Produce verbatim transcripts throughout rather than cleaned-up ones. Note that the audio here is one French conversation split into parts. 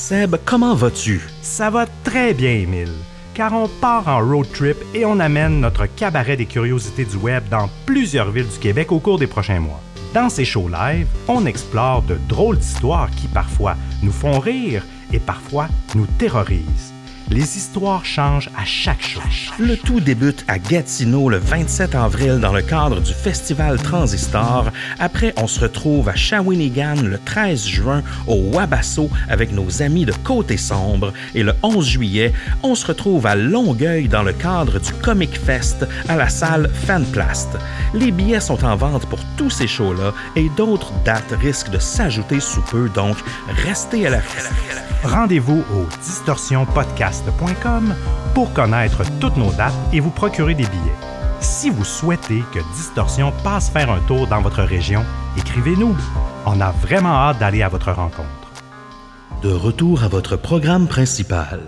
Seb, comment vas-tu? Ça va très bien, Émile, car on part en road trip et on amène notre cabaret des curiosités du web dans plusieurs villes du Québec au cours des prochains mois. Dans ces shows live, on explore de drôles d'histoires qui parfois nous font rire et parfois nous terrorisent. Les histoires changent à chaque show. Le tout débute à Gatineau le vingt-sept avril dans le cadre du Festival Transistor. Après, on se retrouve à Shawinigan le treize juin au Wabasso avec nos amis de Côté Sombre. Et le onze juillet, on se retrouve à Longueuil dans le cadre du Comic Fest à la salle Fanplast. Les billets sont en vente pour tous ces shows-là et d'autres dates risquent de s'ajouter sous peu, donc restez à la Rendez-vous au distorsion podcast point com pour connaître toutes nos dates et vous procurer des billets. Si vous souhaitez que Distorsion passe faire un tour dans votre région, écrivez-nous. On a vraiment hâte d'aller à votre rencontre. De retour à votre programme principal.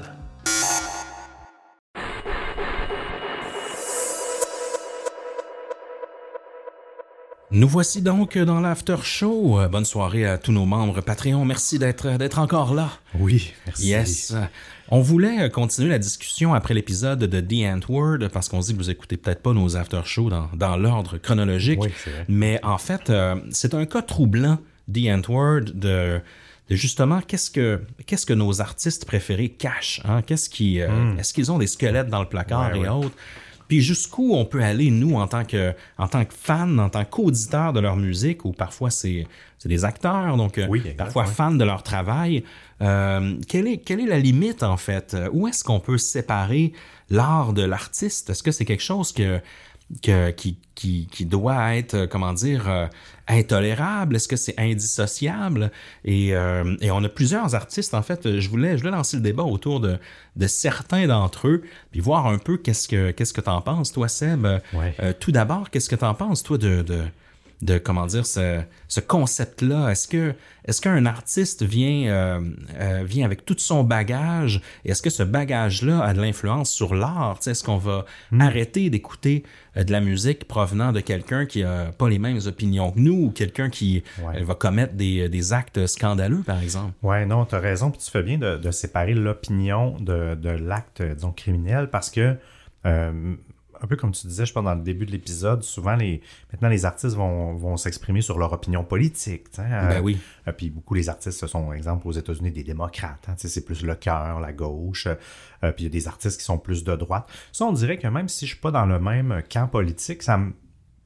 Nous voici donc dans l'after show. Bonne soirée à tous nos membres Patreon. Merci d'être, d'être encore là. Oui, merci. Yes. On voulait continuer la discussion après l'épisode de The Antwoord parce qu'on se dit que vous écoutez peut-être pas nos after shows dans, dans l'ordre chronologique. Oui, c'est vrai. Mais en fait, euh, c'est un cas troublant, The Antwoord, de, de justement qu'est-ce que, qu'est-ce que nos artistes préférés cachent. Hein? Qu'est-ce qui, euh, mm. Est-ce qu'ils ont des squelettes dans le placard ouais, et ouais. autres? Puis jusqu'où on peut aller, nous, en tant que, en tant que fans, en tant qu'auditeurs de leur musique, ou parfois c'est, c'est des acteurs, donc oui, exact, parfois ouais. fans de leur travail. Euh, quelle est, quelle est la limite, en fait? Où est-ce qu'on peut séparer l'art de l'artiste? Est-ce que c'est quelque chose que, que, qui, qui, qui doit être, comment dire, euh, intolérable? Est-ce que c'est indissociable? Et, euh, et on a plusieurs artistes, en fait. Je voulais, je voulais lancer le débat autour de, de certains d'entre eux, puis voir un peu qu'est-ce que, qu'est-ce que t'en penses, toi, Seb. Ouais. Euh, tout d'abord, qu'est-ce que t'en penses, toi, de... de de comment dire ce, ce concept-là. Est-ce que est-ce qu'un artiste vient euh, euh, vient avec tout son bagage et est-ce que ce bagage-là a de l'influence sur l'art? T'sais, est-ce qu'on va mm. arrêter d'écouter euh, de la musique provenant de quelqu'un qui a pas les mêmes opinions que nous ou quelqu'un qui ouais. euh, va commettre des, des actes scandaleux, par exemple? Ouais, non, tu as raison, puis tu fais bien de, de séparer l'opinion de, de l'acte, disons, criminel, parce que euh, un peu comme tu disais, je pense, dans le début de l'épisode, souvent, les maintenant, les artistes vont, vont s'exprimer sur leur opinion politique. Hein? Ben oui. Euh, puis beaucoup, les artistes, ce sont, par exemple, aux États-Unis, des démocrates. Hein? C'est plus le cœur, la gauche. Euh, puis il y a des artistes qui sont plus de droite. Ça, on dirait que même si je suis pas dans le même camp politique, ça me...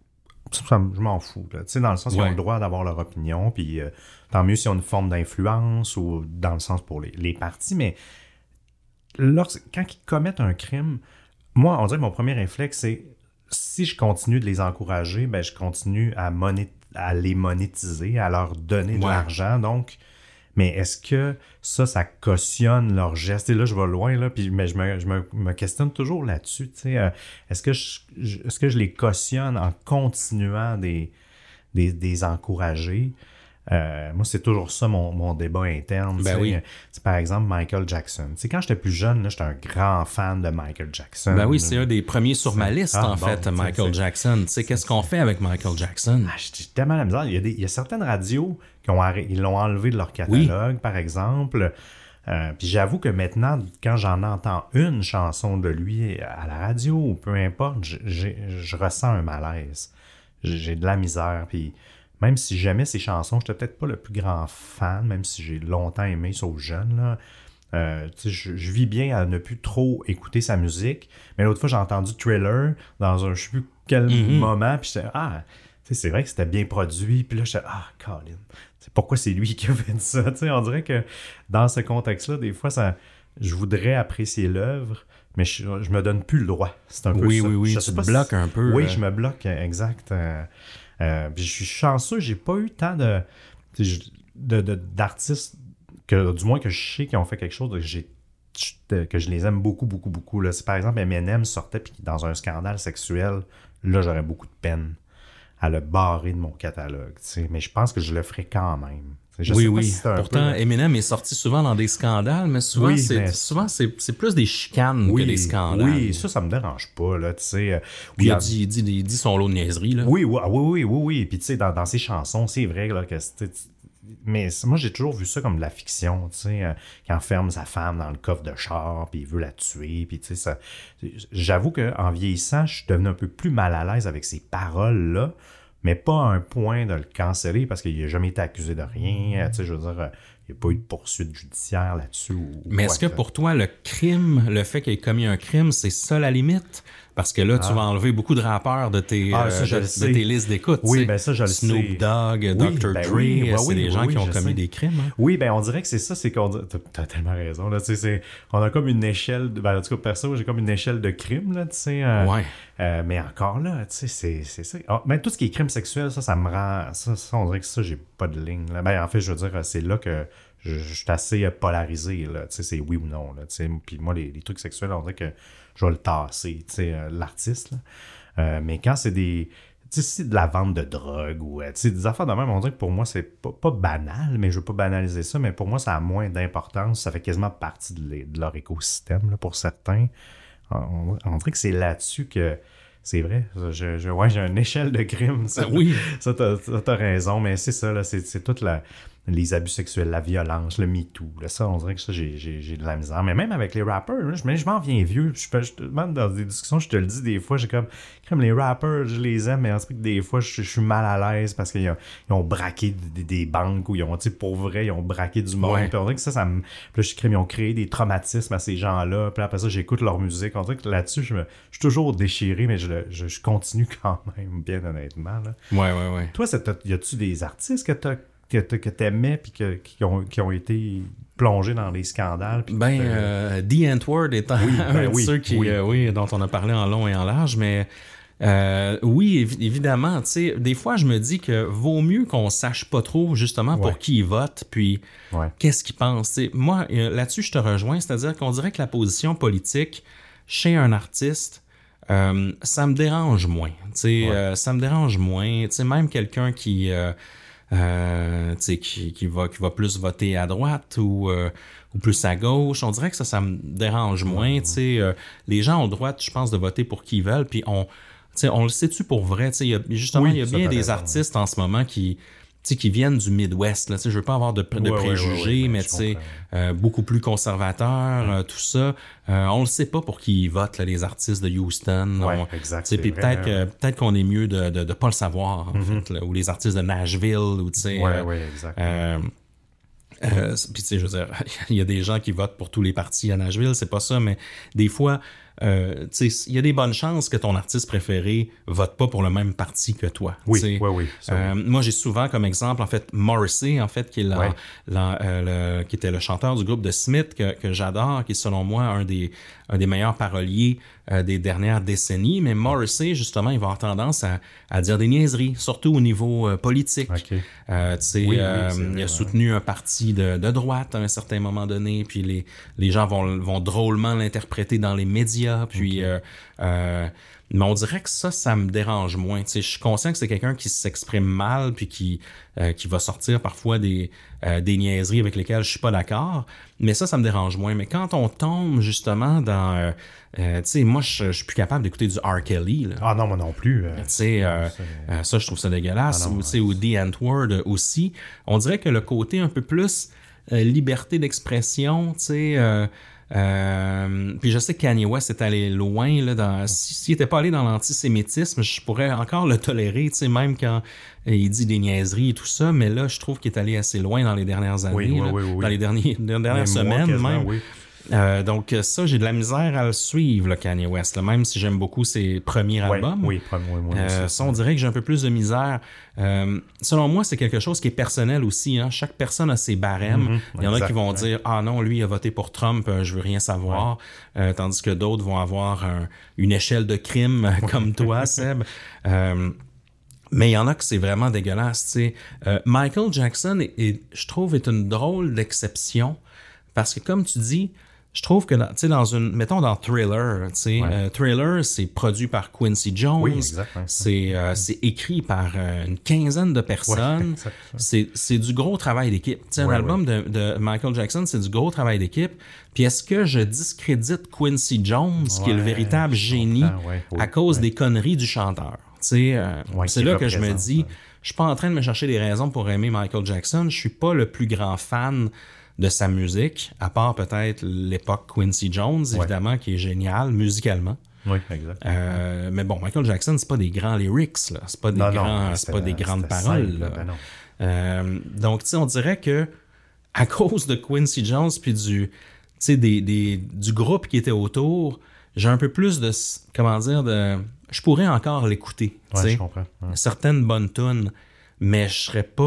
Ça, je m'en fous. Là. Dans le sens qu'ils ouais. ont le droit d'avoir leur opinion. Puis euh, tant mieux s'ils ont une forme d'influence ou dans le sens pour les, les partis. Mais lorsque, quand ils commettent un crime... Moi, on dirait que mon premier réflexe, c'est si je continue de les encourager, ben je continue à, moné- à les monétiser, à leur donner de ouais. l'argent. Donc, mais est-ce que ça, ça cautionne leur geste? Et là, je vais loin, là, puis, mais je me, je me, me questionne toujours là-dessus. Tu sais, euh, est-ce que je, je, est-ce que je les cautionne en continuant des, des, des encourager? Euh, moi, c'est toujours ça mon, mon débat interne. Ben oui. C'est par exemple Michael Jackson. T'sais, quand j'étais plus jeune, là, j'étais un grand fan de Michael Jackson. Ben oui, c'est un des premiers sur ma liste, ah, en bon, fait, Michael Jackson. Tu sais, qu'est-ce qu'on fait avec Michael Jackson? Ah, j'ai tellement la misère. Il y a, des, il y a certaines radios qui ont arrêt, ils l'ont enlevé de leur catalogue, oui. par exemple. Euh, puis j'avoue que maintenant, quand j'en entends une chanson de lui à la radio ou peu importe, j'ai, je ressens un malaise. J'ai, j'ai de la misère, puis... Même si j'aimais ses chansons, je n'étais peut-être pas le plus grand fan, même si j'ai longtemps aimé sauf jeune. Là. Euh, je, je vis bien à ne plus trop écouter sa musique. Mais l'autre fois, j'ai entendu Thriller dans un je ne sais plus quel mm-hmm. moment. Puis j'étais, ah, c'est vrai que c'était bien produit. Puis là, j'étais, ah, Colin, pourquoi c'est lui qui a fait ça? T'sais, on dirait que dans ce contexte-là, des fois, ça, je voudrais apprécier l'œuvre, mais je, je me donne plus le droit. C'est un peu oui, ça. Oui, oui, oui. Tu te bloques si... un peu. Oui, euh... je me bloque, exact. Euh, Euh, puis je suis chanceux, j'ai pas eu tant de, de, de d'artistes que du moins que je sais qui ont fait quelque chose de, que, j'ai, de, que je les aime beaucoup, beaucoup, beaucoup. Là. Si par exemple Eminem sortait puis dans un scandale sexuel, là j'aurais beaucoup de peine à le barrer de mon catalogue. T'sais. Mais je pense que je le ferais quand même. Je oui, sais oui. Pas si c'est un Pourtant, peu... Eminem est sorti souvent dans des scandales, mais souvent, oui, c'est, mais... souvent c'est, c'est plus des chicanes oui, que des scandales. Oui, ça, ça me dérange pas, là, tu sais. Puis il, a... dit, il, dit, il dit son lot de niaiseries, là. Oui, oui, oui, oui, oui, oui. Puis, tu sais, dans, dans ses chansons, c'est vrai, là, que c'est, mais moi, j'ai toujours vu ça comme de la fiction, tu sais, euh, qui enferme sa femme dans le coffre de char, puis il veut la tuer, puis tu sais, ça... J'avoue qu'en vieillissant, je suis devenu un peu plus mal à l'aise avec ces paroles-là, mais pas à un point de le canceller, parce qu'il n'a jamais été accusé de rien, tu sais, je veux dire... Il n'y a pas eu de poursuite judiciaire là-dessus. Ou, mais est-ce que là. Pour toi, le crime, le fait qu'il ait commis un crime, c'est ça la limite? Parce que là, ah. tu vas enlever beaucoup de rappeurs de tes, ah, ça, euh, de, de tes listes d'écoute. Oui, ben ça, je le sais. Snoop Dogg, oui, docteur Ben Dre, oui, ben c'est oui, des gens oui, qui ont commis sais. Des crimes. Hein? Oui, ben on dirait que c'est ça, c'est qu'on... T'as tellement raison, là, tu sais, c'est... On a comme une échelle... De... Ben, en tout cas, perso, j'ai comme une échelle de crime, là, tu sais. Euh, ouais. Euh, mais encore là, tu sais, c'est, c'est ça. Oh, même tout ce qui est crime sexuel, ça, ça me rend... Ça, ça, on dirait que ça, j'ai pas de ligne, là. Ben, en fait, je veux dire, c'est là que... Je, je suis assez polarisé, là, tu sais, c'est oui ou non, là, tu sais, puis moi, les, les trucs sexuels, on dirait que je vais le tasser, tu sais, euh, l'artiste, là, euh, mais quand c'est des, tu sais, c'est de la vente de drogue ou, euh, tu sais, des affaires de même, on dirait que pour moi, c'est pas, pas banal, mais je veux pas banaliser ça, mais pour moi, ça a moins d'importance, ça fait quasiment partie de, les, de leur écosystème, là, pour certains, on, on dirait que c'est là-dessus que c'est vrai, je, je, ouais, j'ai une échelle de crime, ça, oui, ça, t'as, t'as raison, mais c'est ça, là, c'est, c'est toute la... les abus sexuels, la violence, le MeToo. Là, ça, on dirait que ça, j'ai, j'ai, j'ai de la misère. Mais même avec les rappers, là, je, je m'en viens vieux. Je, je te demande dans des discussions, je te le dis des fois, j'ai comme, comme les rappers, je les aime, mais en fait, des fois, je, je suis mal à l'aise parce qu'ils ont, ils ont braqué des, des banques ou ils ont, tu sais, pour vrai, ils ont braqué du monde. Ouais. Puis on dirait que ça, ça me... Puis là, je crée, ils ont créé des traumatismes à ces gens-là. Puis après ça, j'écoute leur musique. On dirait que là-dessus, je, me, je suis toujours déchiré, mais je, je, je continue quand même, bien honnêtement. Là. Ouais, ouais, ouais. Toi, y a-tu des artistes que t'as que, que t'aimais puis que, qui, ont, qui ont été plongés dans les scandales? Ben, euh, The N-Word étant oui, ben un de oui, ceux qui, oui. Euh, oui, dont on a parlé en long et en large, mais euh, oui, évi- évidemment, tu sais, des fois, je me dis que vaut mieux qu'on sache pas trop, justement, pour ouais. qui il vote, puis ouais. qu'est-ce qu'il pense. T'sais, moi, là-dessus, je te rejoins, c'est-à-dire qu'on dirait que la position politique chez un artiste, euh, ça me dérange moins. Tu sais, ouais. euh, ça me dérange moins. Tu sais, même quelqu'un qui... Euh, Euh, qui, qui, va, qui va plus voter à droite ou, euh, ou plus à gauche. On dirait que ça, ça me dérange moins. Mmh. Euh, les gens ont le droit, je pense, de voter pour qui ils veulent. Puis on, on le sait-tu pour vrai? Y a, justement, il oui, y a bien des raison, artistes ouais. en ce moment qui... T'sais, qui viennent du Midwest, là, je veux pas avoir de, de ouais, préjugés, ouais, ouais, ouais, mais t'sais, euh, beaucoup plus conservateurs, ouais. euh, tout ça. Euh, on le sait pas pour qui ils votent, là, les artistes de Houston. Ouais, on, exact. Puis peut-être, que, peut-être qu'on est mieux de, de, de pas le savoir, en mm-hmm. fait, là, ou les artistes de Nashville, ou tu sais. Ouais, euh, ouais, exact. Euh, euh, puis tu sais, je veux dire, il y a des gens qui votent pour tous les partis à Nashville, c'est pas ça, mais des fois, euh, tu sais, il y a des bonnes chances que ton artiste préféré vote pas pour le même parti que toi. Oui, oui, oui, euh, oui. Moi, j'ai souvent comme exemple, en fait, Morrissey, en fait, qui est la, ouais. la, euh, le, qui était le chanteur du groupe de Smith que, que j'adore, qui est selon moi un des, un des meilleurs paroliers euh, des dernières décennies. Mais Morrissey, justement, il va avoir tendance à, à dire des niaiseries, surtout au niveau euh, politique. Okay. Euh, tu sais, oui, euh, oui, il a soutenu un parti de, de droite à un certain moment donné, puis les, les gens vont, vont drôlement l'interpréter dans les médias. Puis, okay. euh, euh, mais on dirait que ça, ça me dérange moins. Tu sais, je suis conscient que c'est quelqu'un qui s'exprime mal puis qui, euh, qui va sortir parfois des, euh, des niaiseries avec lesquelles je suis pas d'accord. Mais ça, ça me dérange moins. Mais quand on tombe justement dans... Euh, euh, tu sais, moi, je, je suis plus capable d'écouter du R. Kelly. Là. Ah non, moi non plus. Euh, tu sais, euh, euh, ça, je trouve ça dégueulasse. Ah non, ou, tu sais, ou The N-Word aussi. On dirait que le côté un peu plus euh, liberté d'expression, tu sais... Euh, Euh, puis je sais que Kanye West est allé loin là, dans, s'il n'était pas allé dans l'antisémitisme, je pourrais encore le tolérer, tu sais, même quand il dit des niaiseries et tout ça, mais là je trouve qu'il est allé assez loin dans les dernières années, oui, là, oui, oui, oui. dans les derniers, les dernières les semaines mois, même. Oui. Euh, donc ça, j'ai de la misère à le suivre, là, Kanye West, là, même si j'aime beaucoup ses premiers ouais, albums. Oui, oui, oui, euh, ça, on dirait que j'ai un peu plus de misère. Euh, selon moi, c'est quelque chose qui est personnel aussi. Hein. Chaque personne a ses barèmes. Mm-hmm, il y en exact, a qui vont ouais. dire « Ah non, lui, il a voté pour Trump, euh, je veux rien savoir. Ouais. » euh, Tandis que d'autres vont avoir un, une échelle de crime ouais. comme toi, Seb. Euh, Mais il y en a que c'est vraiment dégueulasse. Tu sais. Euh, Michael Jackson, est, est, je trouve, est une drôle d'exception parce que, comme tu dis, je trouve que, tu sais, dans une, mettons dans Thriller, tu sais, ouais. euh, Thriller, c'est produit par Quincy Jones. Oui, exact, ouais. C'est, euh, c'est écrit par euh, une quinzaine de personnes. Ouais, exact, c'est, c'est du gros travail d'équipe. Tu sais, ouais, un album ouais. de, de Michael Jackson, c'est du gros travail d'équipe. Puis est-ce que je discrédite Quincy Jones, ouais, qui est le véritable génie, ouais, oui, à cause ouais. des conneries du chanteur? Tu sais, euh, ouais, c'est là que je me dis, je suis pas en train de me chercher des raisons pour aimer Michael Jackson. Je suis pas le plus grand fan de sa musique, à part peut-être l'époque Quincy Jones, évidemment, ouais. qui est génial musicalement. Oui, exact. Euh, mais bon, Michael Jackson, c'est pas des grands lyrics, là. C'est pas des, non, grands, non, c'est pas des grandes paroles. Simple, là. Ben non. Euh, donc, tu sais, on dirait que à cause de Quincy Jones puis du, tu sais, des, des, du groupe qui était autour, j'ai un peu plus de, comment dire, de, je pourrais encore l'écouter. Ouais, je comprends. Ouais. Certaines bonnes tunes, mais je serais pas,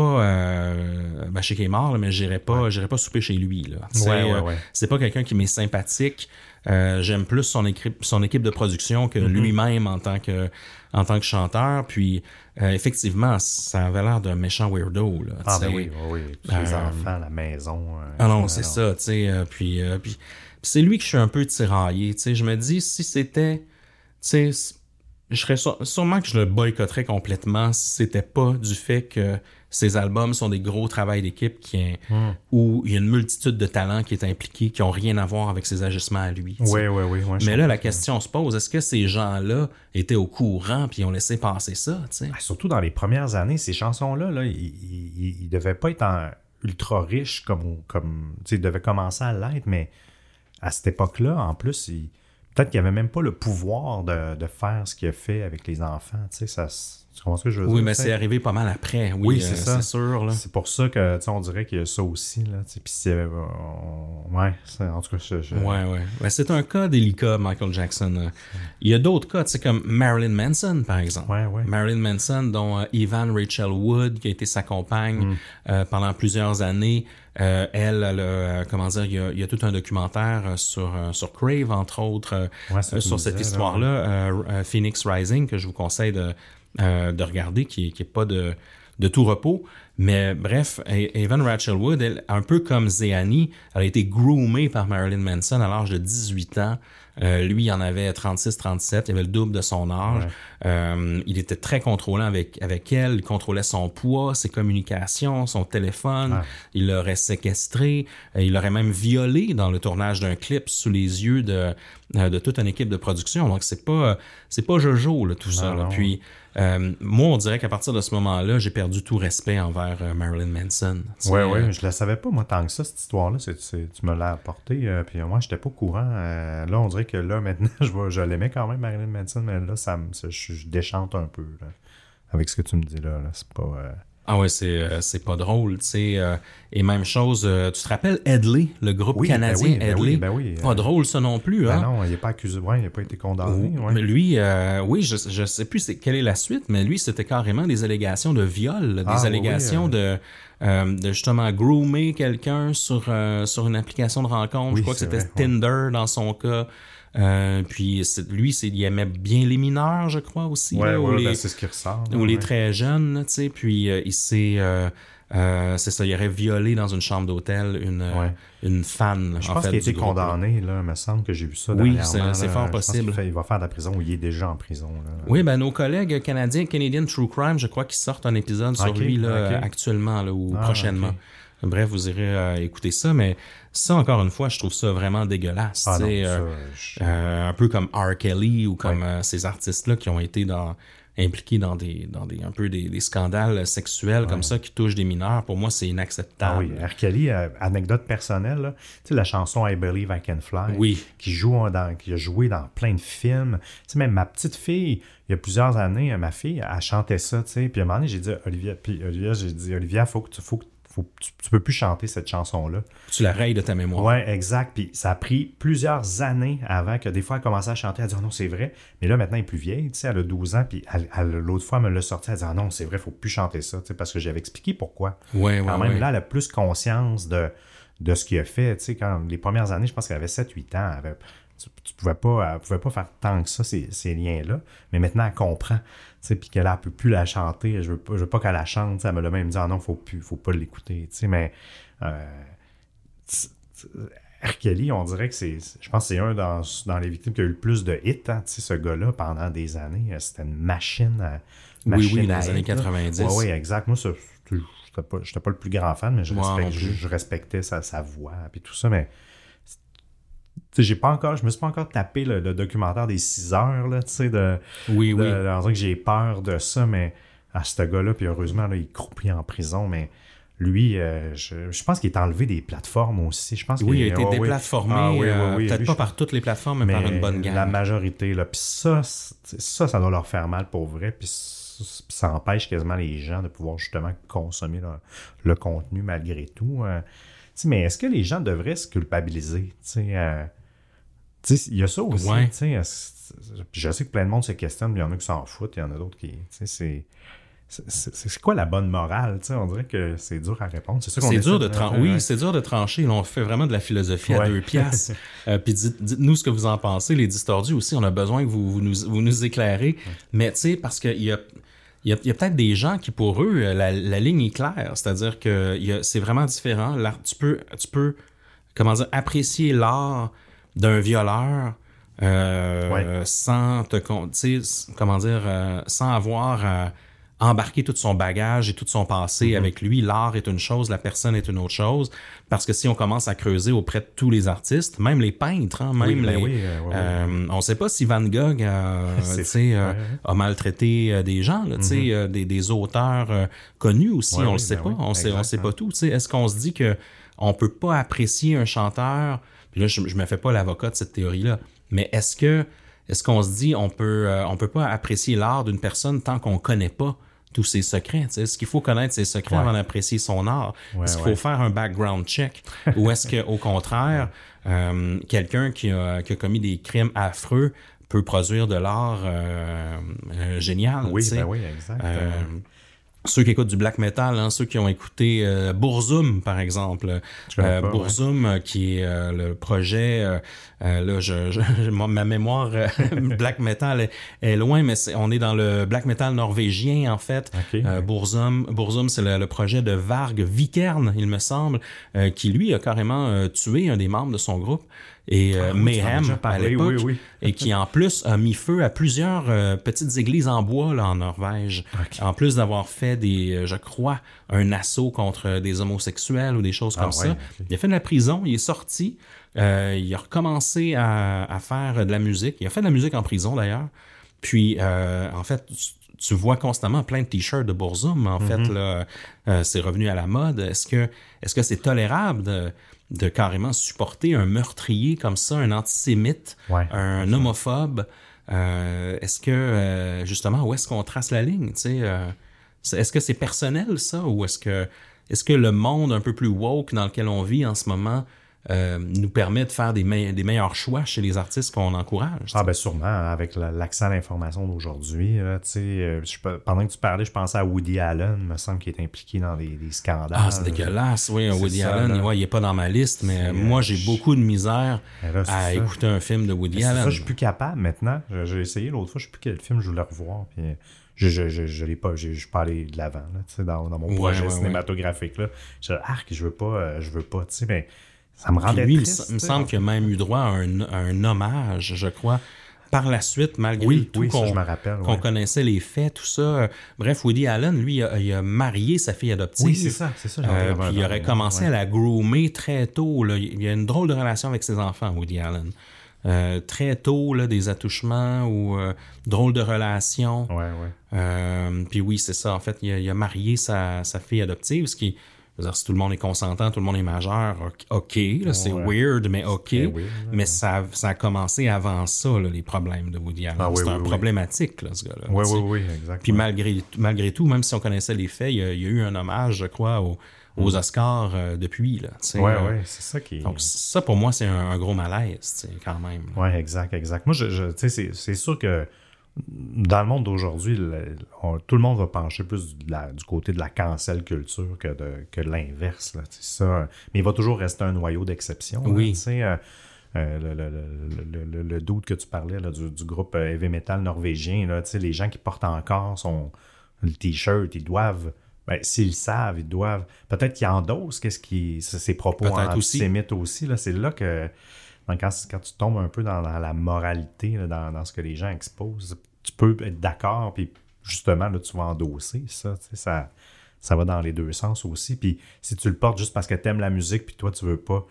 euh, ben, je sais qu'il est mort, là, mais j'irais pas, ouais. j'irais pas souper chez lui, là. Ouais, ouais, ouais. C'est pas quelqu'un qui m'est sympathique. Euh, j'aime plus son équipe, son équipe de production que mm-hmm. lui-même en tant que, en tant que chanteur. Puis, euh, effectivement, ça avait l'air d'un méchant weirdo. Là, ah, ben oui, oui, oui. Puis les euh, enfants, la maison. Euh, ah non, c'est ça, tu sais. Euh, puis, euh, puis, puis c'est lui que je suis un peu tiraillé. Tu sais, je me dis, si c'était, tu sais, je serais sû- sûrement que je le boycotterais complètement si c'était pas du fait que ces albums sont des gros travails d'équipe qui est, mm. où il y a une multitude de talents qui est impliqué, qui n'ont rien à voir avec ses agissements à lui. Oui, oui, oui. Ouais, mais là, la question se pose, est-ce que ces gens-là étaient au courant puis ont laissé passer ça? Ah, surtout dans les premières années, ces chansons-là, là, ils ne devaient pas être en ultra riches comme, comme ils devaient commencer à l'être, mais à cette époque-là, en plus, ils, peut-être qu'il n'y avait même pas le pouvoir de, de faire ce qu'il a fait avec les enfants. Tu sais, ça... Tu comprends ce que je veux oui, dire? Oui, mais c'est arrivé pas mal après. Oui, oui c'est euh, ça. C'est sûr. Là. C'est pour ça que, tu sais, on dirait qu'il y a ça aussi. Là, puis c'est... Euh, ouais, c'est, en tout cas, je... je... Ouais, ouais. Ben, c'est un cas délicat, Michael Jackson. Il y a d'autres cas, tu sais, comme Marilyn Manson, par exemple. Ouais, ouais. Marilyn Manson, dont euh, Evan Rachel Wood, qui a été sa compagne mm. euh, pendant plusieurs années. Euh, elle, elle euh, comment dire, il y, a, il y a tout un documentaire sur, euh, sur Crave, entre autres, euh, ouais, euh, sur cette disais, histoire-là, là, ouais. euh, Phoenix Rising, que je vous conseille de... Euh, de regarder, qui n'est pas de, de tout repos. Mais bref, Evan Rachel Wood, elle, un peu comme Zeani, elle a été groomée par Marilyn Manson à l'âge de dix-huit ans. Euh, lui, il en avait trente-six trente-sept, il avait le double de son âge. Ouais. Euh, il était très contrôlant avec, avec elle, il contrôlait son poids, ses communications, son téléphone. Ouais. Il l'aurait séquestré, il l'aurait même violé dans le tournage d'un clip sous les yeux de, de toute une équipe de production. Donc, c'est pas, c'est pas Jojo, là, tout non, ça. Là. Puis, euh, moi, on dirait qu'à partir de ce moment-là, j'ai perdu tout respect envers euh, Marilyn Manson. Oui, oui, euh... je la savais pas, moi, tant que ça, cette histoire-là. C'est, c'est, tu me l'as apporté, euh, puis moi, j'étais pas au courant. Euh, là, on dirait que là, maintenant, je, vois, je l'aimais quand même, Marilyn Manson, mais là, ça, ça je, je déchante un peu là, avec ce que tu me dis là. là c'est pas... Euh... Ah ouais, c'est, euh, c'est pas drôle, tu sais. Euh, et même chose, euh, tu te rappelles Hedley, le groupe oui, canadien ben oui, Hedley? Ben oui, ben oui, pas euh... drôle, ça non plus, ben hein? Non, il n'est pas accusé, ouais, il n'a pas été condamné. Oh, ouais. Mais lui, euh, oui, je, je sais plus c'est, quelle est la suite, mais lui, c'était carrément des allégations de viol, des ah, allégations oui, euh... de, euh, de justement groomer quelqu'un sur, euh, sur une application de rencontre. Oui, je crois que c'était vrai, Tinder ouais. dans son cas. Euh, puis c'est, lui, c'est, il aimait bien les mineurs, je crois aussi. Ouais, là, ouais, ou ben les, c'est ce qui ressort. Ou ouais. les très jeunes, tu sais. Puis euh, il s'est... Euh, Euh, c'est ça, il aurait violé dans une chambre d'hôtel une, ouais. une fan. Je en pense fait, qu'il a été groupe, condamné, là, il me semble que j'ai vu ça oui, dernièrement. c'est, c'est là, fort possible. Fait, il va faire de la prison ou il est déjà en prison. Là. Oui, ben nos collègues canadiens, Canadian True Crime, je crois qu'ils sortent un épisode sur okay, lui là, okay. actuellement là, ou ah, prochainement. Okay. Bref, vous irez euh, écouter ça, mais ça, encore une fois, je trouve ça vraiment dégueulasse. Ah non, euh, ça, je... euh, un peu comme R. Kelly ou comme ouais. euh, ces artistes-là qui ont été dans... impliqués dans des dans des un peu des, des scandales sexuels ouais. comme ça qui touchent des mineurs, pour moi c'est inacceptable. Ah oui, R. Kelly, euh, anecdote personnelle, tu sais la chanson I Believe I Can Fly, oui. qui joue dans qui a joué dans plein de films. Tu sais même ma petite fille, il y a plusieurs années, ma fille, elle chantait ça, tu sais, puis à un moment donné, j'ai dit Olivia, puis Olivia, j'ai dit Olivia, faut que tu faut que Faut, tu, tu peux plus chanter cette chanson-là. Tu la rayes de ta mémoire. Oui, exact. Puis ça a pris plusieurs années avant que des fois elle commençait à chanter. Elle dit oh non, c'est vrai. Mais là, maintenant, elle est plus vieille. Tu sais, elle a douze ans. Puis elle, elle, l'autre fois, elle me l'a sorti. Elle dit ah non, c'est vrai, il faut plus chanter ça. Tu sais, parce que j'avais expliqué pourquoi. Ouais, ouais, quand même, ouais. là, elle a plus conscience de, de ce qu'il a fait. Tu sais, quand les premières années, je pense qu'elle avait sept huit ans. Elle avait, tu, tu pouvais pas, elle pouvait pas faire tant que ça, ces, ces liens-là. Mais maintenant, elle comprend. Puis qu'elle ne peut plus la chanter. Je veux pas, je veux pas qu'elle la chante. T'sais. Elle me l'a même dit ah non, faut plus, faut pas l'écouter. T'sais. Mais euh, R. Kelly, on dirait que c'est. Je pense que c'est un dans, dans les victimes qui a eu le plus de hits, hein, ce gars-là, pendant des années. C'était une machine à. Machine oui, oui, dans à les années quatre-vingt-dix. Oui, oui, exact. Moi, je n'étais pas, pas le plus grand fan, mais je, wow, respect, je, je respectais sa, sa voix et tout ça. Mais t'sais, j'ai pas encore, je me suis pas encore tapé le, le documentaire des six heures, là, tu sais, de... Oui, de, oui. de, on dirait que j'ai peur de ça, mais à ce gars-là, puis heureusement, là, il croupit en prison, mais lui, euh, je, je pense qu'il est enlevé des plateformes aussi. Je pense oui, qu'il il a été oh, déplatformé, oui. Ah, oui, oui, euh, oui. peut-être lui, pas je... par toutes les plateformes, mais, mais par une bonne gamme. La majorité, là. Puis ça, ça, ça doit leur faire mal pour vrai, puis ça empêche quasiment les gens de pouvoir justement consommer le, le contenu malgré tout. Euh, mais est-ce que les gens devraient se culpabiliser? Euh, il y a ça aussi. Ouais. Je sais que plein de monde se questionne, mais il y en a qui s'en foutent, il y en a d'autres qui... C'est, c'est, c'est quoi la bonne morale? T'sais? On dirait que c'est dur à répondre. C'est, ça qu'on c'est dur de, de tran- Oui, c'est dur de trancher. Là, on fait vraiment de la philosophie ouais. à deux piastres. euh, Puis dites, dites-nous ce que vous en pensez. Les distordus aussi, on a besoin que vous, vous, nous, vous nous éclairez. Ouais. Mais tu sais, parce qu'il y a... Il y, a, il y a peut-être des gens qui, pour eux, la, la ligne est claire. C'est-à-dire que il y a, c'est vraiment différent. L'art, tu peux, tu peux, comment dire, apprécier l'art d'un violeur euh, ouais. sans te, tu sais, comment dire, euh, sans avoir à embarquer tout son bagage et tout son passé mm-hmm. avec lui. L'art est une chose, la personne est une autre chose. Parce que si on commence à creuser auprès de tous les artistes, même les peintres, hein, même oui, les, oui, euh, ouais, euh, ouais. on ne sait pas si Van Gogh euh, ouais, euh, ouais. a maltraité euh, des gens, là, mm-hmm. euh, des, des auteurs euh, connus aussi, ouais, on ne oui, le sait ben pas, oui, on sait, on sait pas tout. T'sais. Est-ce qu'on se dit que on peut pas apprécier un chanteur, puis là je, je me fais pas l'avocat de cette théorie-là, mais est-ce que est-ce qu'on se dit on peut euh, on peut pas apprécier l'art d'une personne tant qu'on connaît pas tous ses secrets. T'sais. Est-ce qu'il faut connaître ses secrets ouais. avant d'apprécier son art? Ouais, est-ce qu'il ouais. faut faire un background check? Ou est-ce qu'au contraire, euh, quelqu'un qui a, qui a commis des crimes affreux peut produire de l'art euh, euh, génial? Oui, ben oui, exact. Euh, Ceux qui écoutent du black metal, hein, ceux qui ont écouté euh, Burzum, par exemple. Euh, pas, Burzum, ouais. qui est euh, le projet... Euh, euh, là, je, je, ma mémoire euh, black metal est, est loin, mais c'est, on est dans le black metal norvégien, en fait. Okay, euh, ouais. Burzum, Burzum, c'est le, le projet de Varg Vikernes, il me semble, euh, qui, lui, a carrément euh, tué un des membres de son groupe. Et euh, ah, Mayhem à l'époque, oui, oui. et qui en plus a mis feu à plusieurs euh, petites églises en bois là, en Norvège, okay. en plus d'avoir fait des, je crois, un assaut contre des homosexuels ou des choses comme ah, ça. Ouais, okay. Il a fait de la prison, il est sorti, euh, il a recommencé à, à faire de la musique. Il a fait de la musique en prison d'ailleurs. Puis, euh, en fait, tu, tu vois constamment plein de t-shirts de Burzum. En mm-hmm. fait, là, euh, c'est revenu à la mode. Est-ce que, est-ce que c'est tolérable de de carrément supporter un meurtrier comme ça, un antisémite, ouais, un homophobe? Euh, est-ce que, euh, justement, où est-ce qu'on trace la ligne? T'sais, euh, est-ce que c'est personnel, ça? Ou est-ce que, est-ce que le monde un peu plus woke dans lequel on vit en ce moment euh, nous permet de faire des, me- des meilleurs choix chez les artistes qu'on encourage? T'sais? Ah ben sûrement, avec l'accès à l'information d'aujourd'hui. Là, je, pendant que tu parlais, je pensais à Woody Allen, il me semble qu'il est impliqué dans des, des scandales. Ah, c'est dégueulasse, oui, c'est Woody ça, Allen, ouais, il n'est pas dans ma liste, mais c'est, moi, j'ai je... beaucoup de misère là, à ça. écouter un film de Woody mais Allen. Ça, je suis plus capable maintenant. J'ai essayé l'autre fois, je ne sais plus quel film je voulais revoir, puis je je, je, je l'ai pas, je suis pas allé de l'avant là, dans, dans mon ouais, projet ouais, cinématographique. Ouais. Là. Je dis, arc, je veux pas, je veux pas, tu sais, mais ça me rendait lui, triste. Il me semble qu'il a même eu droit à un, à un hommage, je crois, par la suite, malgré oui, tout oui, qu'on, ça, je me rappelle, qu'on ouais. connaissait les faits, tout ça. Bref, Woody Allen, lui, il a, il a marié sa fille adoptive. Oui, c'est ça, c'est ça. Euh, puis il aurait commencé ouais. à la groomer très tôt. Là. Il a une drôle de relation avec ses enfants, Woody Allen. Euh, très tôt, là, des attouchements ou euh, drôle de relation. Ouais, ouais. Euh, puis oui, c'est ça. En fait, il a, il a marié sa, sa fille adoptive, ce qui C'est-à-dire, si tout le monde est consentant, tout le monde est majeur, OK, là, c'est ouais. weird, mais OK. Weird, ouais. Mais ça, ça a commencé avant ça, là, les problèmes de Woody Allen. Ah, oui, c'est oui, un oui. problématique, là, ce gars-là. Oui, oui, oui, exactement. Puis malgré, malgré tout, même si on connaissait les faits, il y a, il y a eu un hommage, je crois, au, aux mm. Oscars euh, depuis. Là, oui, oui, euh, c'est ça qui est... Donc, ça, pour moi, c'est un, un gros malaise, quand même. Oui, exact, exact. Moi, je, je, c'est, c'est sûr que dans le monde d'aujourd'hui, le, on, tout le monde va pencher plus de la, du côté de la cancel culture que de, que de l'inverse. Là, ça. Mais il va toujours rester un noyau d'exception. Oui. Tu sais, euh, euh, le, le, le, le, le doute que tu parlais là, du, du groupe heavy metal norvégien, là, les gens qui portent encore son, le t-shirt, ils doivent... Ben, s'ils savent, ils doivent... Peut-être qu'ils endossent qu'est-ce qui, ces propos Peut-être antisémites aussi. aussi là, c'est là que... Donc, quand, quand tu tombes un peu dans, dans la moralité, là, dans, dans ce que les gens exposent, tu peux être d'accord, puis justement, là, tu vas endosser ça, tu sais, ça, ça va dans les deux sens aussi. Puis si tu le portes juste parce que tu aimes la musique, puis toi, tu veux pas...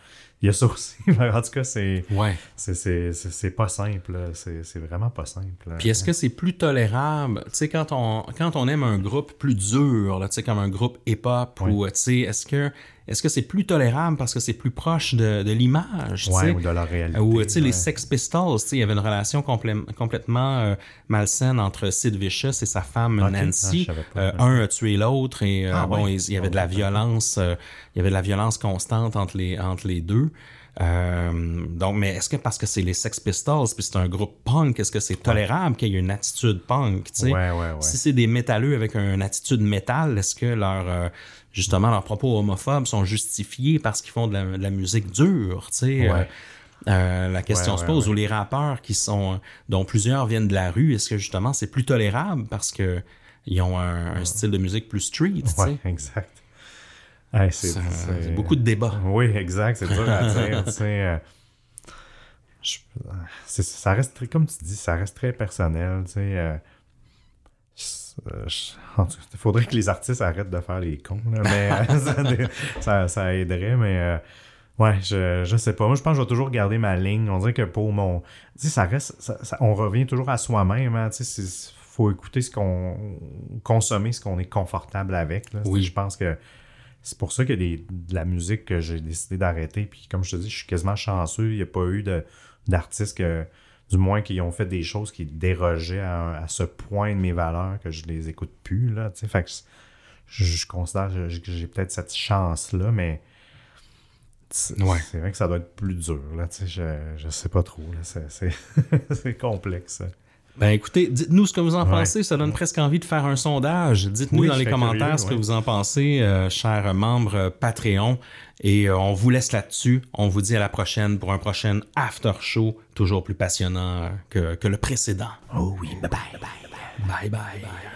il y a ça aussi. En tout cas, c'est, ouais. c'est, c'est, c'est, c'est pas simple. C'est, c'est vraiment pas simple. Puis est-ce que c'est plus tolérable, tu sais, quand on, quand on aime un groupe plus dur, tu sais, comme un groupe hip-hop, oui. ou, tu sais, est-ce que, est-ce que c'est plus tolérable parce que c'est plus proche de, de l'image, ouais, tu sais? Ou de la réalité. Ou, tu sais, ouais. les Sex Pistols, tu sais, il y avait une relation complè- complètement euh, malsaine entre Sid Vicious et sa femme okay. Nancy. Ah, pas, euh, un a tué l'autre et, euh, ah, bon, ouais. il, il y avait de la violence, euh, il y avait de la violence constante entre les, entre les deux. Euh, donc, mais est-ce que parce que c'est les Sex Pistols puis c'est un groupe punk, est-ce que c'est tolérable qu'il y ait une attitude punk, tu sais? Ouais, ouais, ouais. Si c'est des métalleux avec une attitude métal, est-ce que leur euh, justement leurs propos homophobes sont justifiés parce qu'ils font de la, de la musique dure, tu sais? Ouais. Euh, euh, la question ouais, se pose. ouais, ouais. Ou les rappeurs qui sont, dont plusieurs viennent de la rue, est-ce que justement c'est plus tolérable parce que ils ont un, un style de musique plus street, tu sais? Ouais, exact. Hey, c'est, c'est, c'est... c'est beaucoup de débats. Oui, exact. C'est dur à dire. Tu sais, euh, je, c'est, ça reste très, comme tu dis, ça reste très personnel. Tu sais, euh, il faudrait que les artistes arrêtent de faire les cons, là, mais euh, ça, ça aiderait. Mais euh, ouais, je, je sais pas. Moi, je pense que je vais toujours garder ma ligne. On dirait que pour mon, tu sais, ça reste, ça, ça, on revient toujours à soi-même. Hein, tu sais, c'est, faut écouter ce qu'on, consommer ce qu'on est confortable avec. Là. Oui, je pense que c'est pour ça qu'il y a des, de la musique que j'ai décidé d'arrêter. Puis comme je te dis, je suis quasiment chanceux. Il n'y a pas eu de, d'artistes, que, du moins, qui ont fait des choses qui dérogeaient à, à ce point de mes valeurs que je les écoute plus. Là, fait que je, je considère que j'ai peut-être cette chance-là, mais c'est, ouais. c'est vrai que ça doit être plus dur. Là, je, je sais pas trop. Là, c'est, c'est, c'est complexe. Ben écoutez, dites-nous ce que vous en ouais. pensez. Ça donne presque envie de faire un sondage. Dites-nous oui, dans les commentaires curieux, ce ouais. que vous en pensez, euh, chers membres euh, Patreon. Et euh, on vous laisse là-dessus. On vous dit à la prochaine pour un prochain after show, toujours plus passionnant que, que le précédent. Oh oui, bye bye. Bye bye. bye, bye.